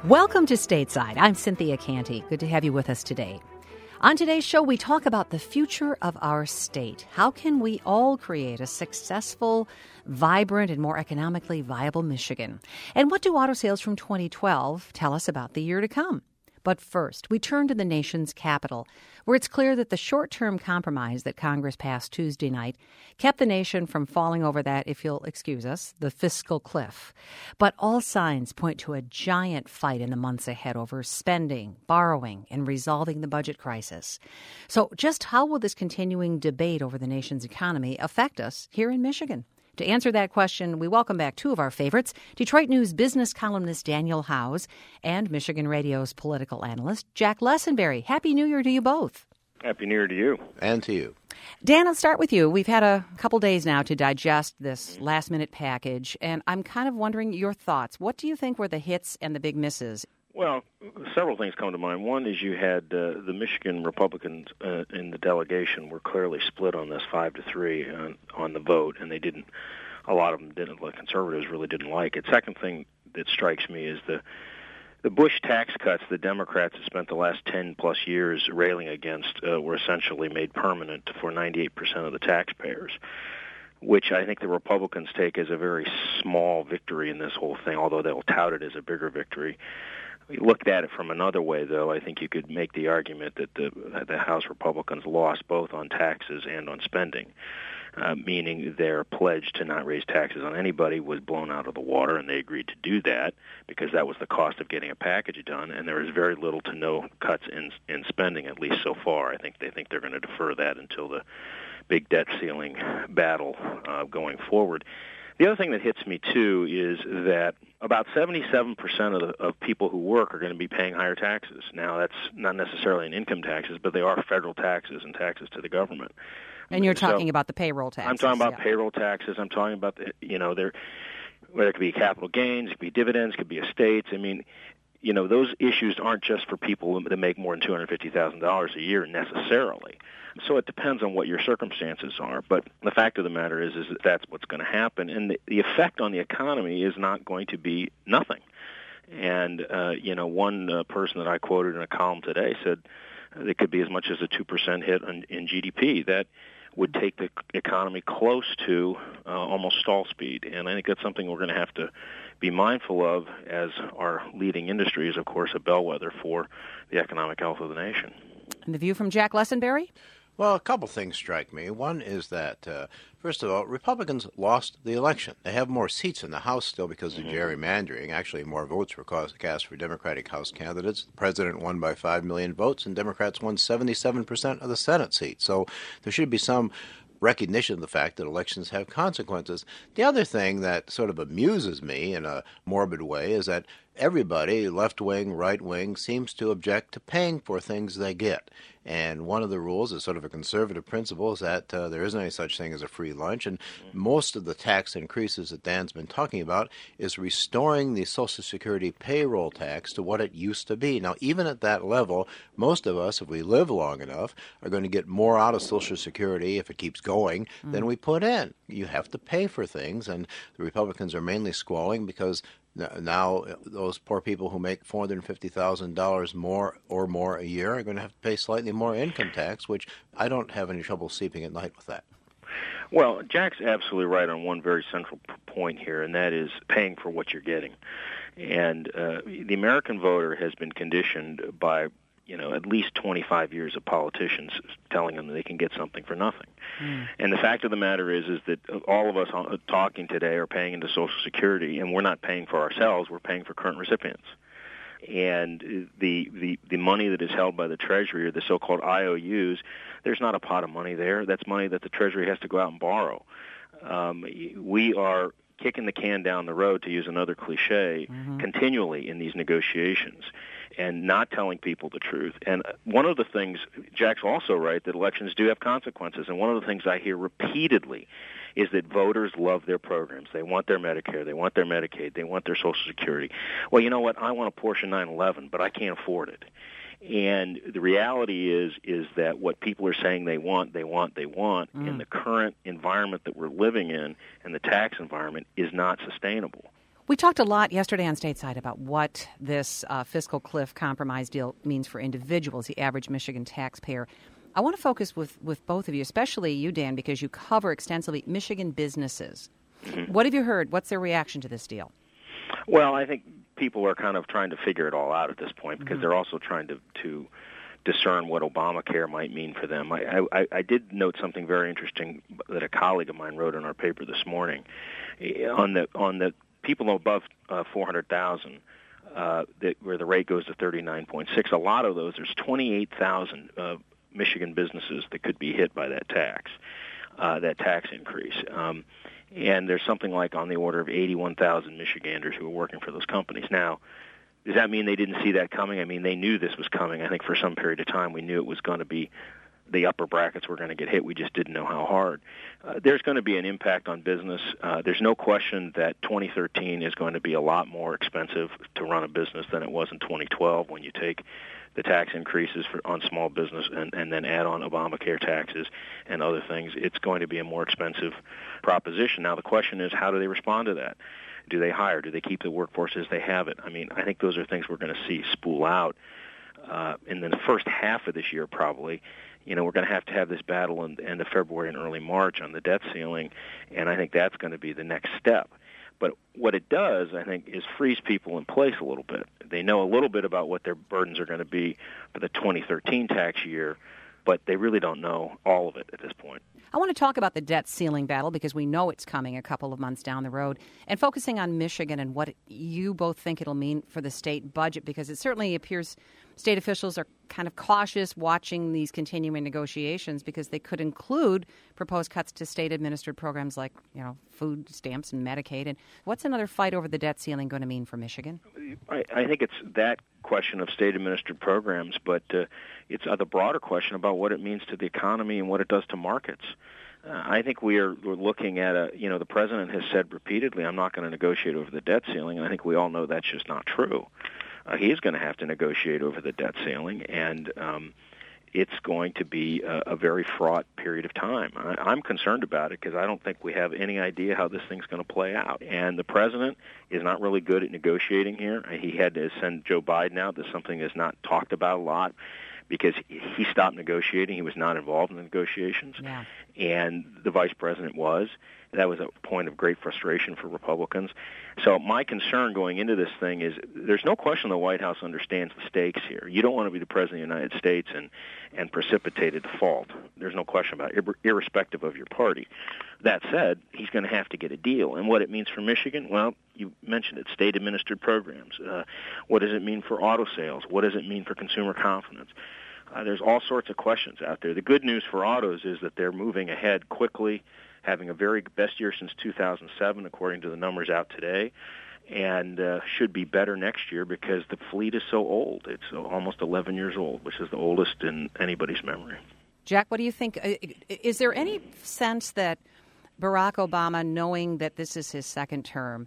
Welcome to Stateside. I'm Cynthia Canty. Good to have you with us today. On today's show, we talk about the future of our state. How can we all create a successful, vibrant, and more economically viable Michigan? And what do auto sales from 2012 tell us about the year to come? But first, we turn to the nation's capital, where it's clear that the short-term compromise that Congress passed Tuesday night kept the nation from falling over that, if you'll excuse us, the fiscal cliff. But all signs point to a giant fight in the months ahead over spending, borrowing, and resolving the budget crisis. So just how will this continuing debate over the nation's economy affect us here in Michigan? To answer that question, we welcome back two of our favorites, Detroit News business columnist Daniel Howes and Michigan Radio's political analyst Jack Lessenberry. Happy New Year to you both. Happy New Year to you. And to you. Dan, I'll start with you. We've had a couple days now to digest this last-minute package, and I'm kind of wondering your thoughts. What do you think were the hits and the big misses? Well, several things come to mind. One is you had the Michigan Republicans in the delegation were clearly split on this 5-3 on the vote, and a lot of them didn't, like conservatives really didn't like it. Second thing that strikes me is the Bush tax cuts the Democrats have spent the last 10-plus years railing against were essentially made permanent for 98% of the taxpayers, which I think the Republicans take as a very small victory in this whole thing, although they'll tout it as a bigger victory. Looked at it from another way, though, I think you could make the argument that the House Republicans lost both on taxes and on spending, meaning their pledge to not raise taxes on anybody was blown out of the water, and they agreed to do that because that was the cost of getting a package done, and there is very little to no cuts in spending, at least so far. I think they think they're going to defer that until the big debt ceiling battle going forward. The other thing that hits me, too, is that about 77% of people who work are going to be paying higher taxes. Now, that's not necessarily in income taxes, but they are federal taxes and taxes to the government. And you're talking about the payroll taxes. I'm talking about payroll taxes. I'm talking about, there could be capital gains, it could be dividends, it could be estates. I mean, those issues aren't just for people that make more than $250,000 a year necessarily. So it depends on what your circumstances are. But the fact of the matter is that that's what's going to happen. And the effect on the economy is not going to be nothing. And, one person that I quoted in a column today said it could be as much as a 2% hit in GDP. That would take the economy close to almost stall speed. And I think that's something we're going to have to be mindful of, as our leading industry is, of course, a bellwether for the economic health of the nation. And the view from Jack Lessenberry? Well, a couple things strike me. One is that, first of all, Republicans lost the election. They have more seats in the House still because of gerrymandering. Actually, more votes were cast for Democratic House candidates. The president won by 5 million votes, and Democrats won 77% of the Senate seats. So there should be some recognition of the fact that elections have consequences. The other thing that sort of amuses me in a morbid way is that everybody, left wing, right wing, seems to object to paying for things they get. And one of the rules is sort of a conservative principle is that there isn't any such thing as a free lunch. And most of the tax increases that Dan's been talking about is restoring the Social Security payroll tax to what it used to be. Now, even at that level, most of us, if we live long enough, are going to get more out of Social Security if it keeps going than we put in. You have to pay for things, and the Republicans are mainly squalling because now those poor people who make $450,000 more or more a year are going to have to pay slightly more income tax, which I don't have any trouble sleeping at night with that. Well, Jack's absolutely right on one very central point here, and that is paying for what you're getting. And the American voter has been conditioned by at least 25 years of politicians telling them that they can get something for nothing. And the fact of the matter is that all of us talking today are paying into Social Security, and we're not paying for ourselves, we're paying for current recipients. And the money that is held by the Treasury, or the so-called IOUs, there's not a pot of money there. That's money that the Treasury has to go out and borrow. We are kicking the can down the road, to use another cliche, continually in these negotiations, and not telling people the truth. And one of the things, Jack's also right, that elections do have consequences, and one of the things I hear repeatedly is that voters love their programs. They want their Medicare, they want their Medicaid, they want their Social Security. Well, you know what, I want a Porsche 911, but I can't afford it. And the reality is that what people are saying they want in the current environment that we're living in, and the tax environment, is not sustainable. We talked a lot yesterday on Stateside about what this fiscal cliff compromise deal means for individuals, the average Michigan taxpayer. I want to focus with both of you, especially you, Dan, because you cover extensively Michigan businesses. Mm-hmm. What have you heard? What's their reaction to this deal? Well, I think people are kind of trying to figure it all out at this point because they're also trying to discern what Obamacare might mean for them. I did note something very interesting that a colleague of mine wrote in our paper this morning on the people above 400,000, where the rate goes to 39.6. A lot of those, there's 28,000 Michigan businesses that could be hit by that tax increase. And there's something like on the order of 81,000 Michiganders who are working for those companies. Now, does that mean they didn't see that coming? I mean, they knew this was coming. I think for some period of time we knew it was going to be the upper brackets were going to get hit. We just didn't know how hard. There's going to be an impact on business. There's no question that 2013 is going to be a lot more expensive to run a business than it was in 2012 when you take the tax increases on small business and then add on Obamacare taxes and other things. It's going to be a more expensive proposition. Now, the question is, how do they respond to that? Do they hire? Do they keep the workforce as they have it? I mean, I think those are things we're going to see spool out in the first half of this year probably. You know, we're going to have this battle in the end of February and early March on the debt ceiling, and I think that's going to be the next step. But what it does, I think, is freeze people in place a little bit. They know a little bit about what their burdens are going to be for the 2013 tax year, but they really don't know all of it at this point. I want to talk about the debt ceiling battle because we know it's coming a couple of months down the road, and focusing on Michigan and what you both think it'll mean for the state budget, because it certainly appears state officials are kind of cautious watching these continuing negotiations because they could include proposed cuts to state-administered programs like, you know, food stamps and Medicaid. And what's another fight over the debt ceiling going to mean for Michigan? I think it's that question of state-administered programs, but it's the broader question about what it means to the economy and what it does to markets. I think we're looking at the president has said repeatedly, I'm not going to negotiate over the debt ceiling, and I think we all know that's just not true. He is going to have to negotiate over the debt ceiling, and it's going to be a very fraught period of time. I'm concerned about it because I don't think we have any idea how this thing's going to play out. And the president is not really good at negotiating here. He had to send Joe Biden out. That's something that's not talked about a lot because he stopped negotiating. He was not involved in the negotiations. Yeah. And the vice president was. That was a point of great frustration for Republicans. So my concern going into this thing is there's no question the White House understands the stakes here. You don't want to be the President of the United States and precipitate a default. There's no question about it, irrespective of your party. That said, he's going to have to get a deal. And what it means for Michigan, well, you mentioned it, state-administered programs. What does it mean for auto sales? What does it mean for consumer confidence? There's all sorts of questions out there. The good news for autos is that they're moving ahead quickly, having a very best year since 2007, according to the numbers out today, and should be better next year because the fleet is so old. It's almost 11 years old, which is the oldest in anybody's memory. Jack, what do you think? Is there any sense that Barack Obama, knowing that this is his second term,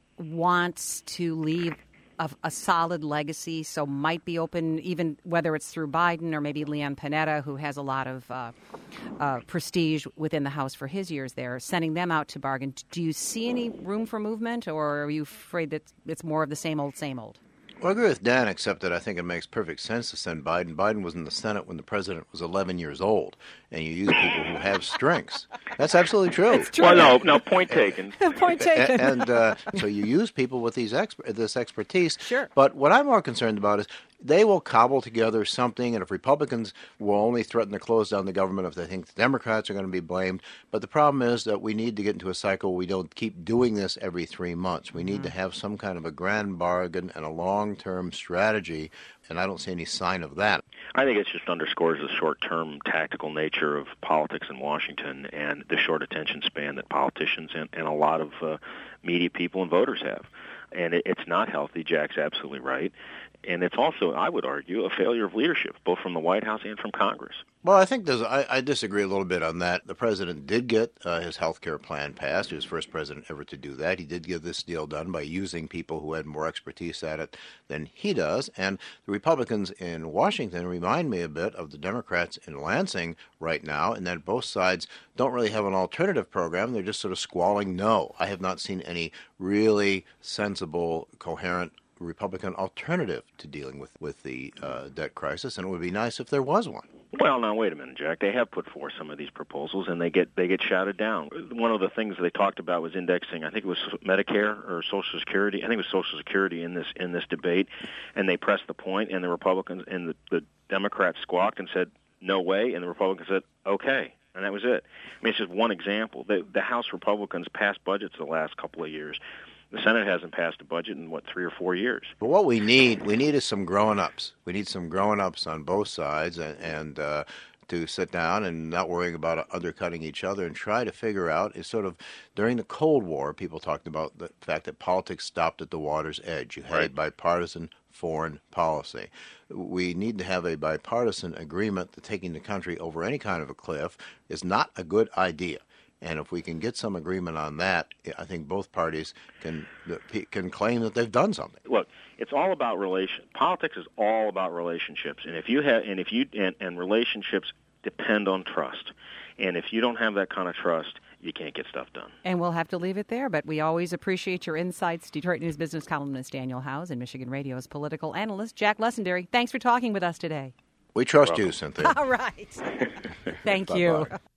wants to leave a solid legacy, so might be open, even whether it's through Biden or maybe Leon Panetta, who has a lot of prestige within the House for his years there, sending them out to bargain? Do you see any room for movement, or are you afraid that it's more of the same old, same old? Well, I agree with Dan, except that I think it makes perfect sense to send Biden. Biden was in the Senate when the president was 11 years old, and you use people who have strengths. That's absolutely true. It's true. Well, no, point taken. Point taken. And so you use people with this expertise. Sure. But what I'm more concerned about is they will cobble together something, and if Republicans will only threaten to close down the government if they think the Democrats are going to be blamed. But the problem is that we need to get into a cycle where we don't keep doing this every 3 months. We need to have some kind of a grand bargain and a long-term strategy, and I don't see any sign of that. I think it just underscores the short-term tactical nature of politics in Washington and the short attention span that politicians and a lot of media people and voters have. And it's not healthy. Jack's absolutely right. And it's also, I would argue, a failure of leadership, both from the White House and from Congress. Well, I think I disagree a little bit on that. The president did get his health care plan passed. He was the first president ever to do that. He did get this deal done by using people who had more expertise at it than he does. And the Republicans in Washington remind me a bit of the Democrats in Lansing right now, in that both sides don't really have an alternative program. They're just sort of squalling no. I have not seen any really sensible, coherent Republican alternative to dealing with the debt crisis, and it would be nice if there was one. Well, now wait a minute, Jack. They have put forth some of these proposals, and they get shouted down. One of the things they talked about was indexing. I think it was Medicare or Social Security. I think it was Social Security in this debate, and they pressed the point, and the Republicans and the Democrats squawked and said no way, and the Republicans said okay, and that was it. I mean, it's just one example. The House Republicans passed budgets the last couple of years. The Senate hasn't passed a budget in, 3 or 4 years. But what we need is some grown-ups. We need some grown-ups on both sides and to sit down and not worrying about undercutting each other and try to figure out is sort of during the Cold War, people talked about the fact that politics stopped at the water's edge. You had bipartisan foreign policy. We need to have a bipartisan agreement that taking the country over any kind of a cliff is not a good idea. And if we can get some agreement on that, I think both parties can claim that they've done something. Look, it's all about politics is all about relationships, and relationships depend on trust. And if you don't have that kind of trust, you can't get stuff done. And we'll have to leave it there, but we always appreciate your insights. Detroit News business columnist Daniel Howes and Michigan Radio's political analyst Jack Lessendary. Thanks for talking with us today. We trust you, Cynthia. All right. Thank you.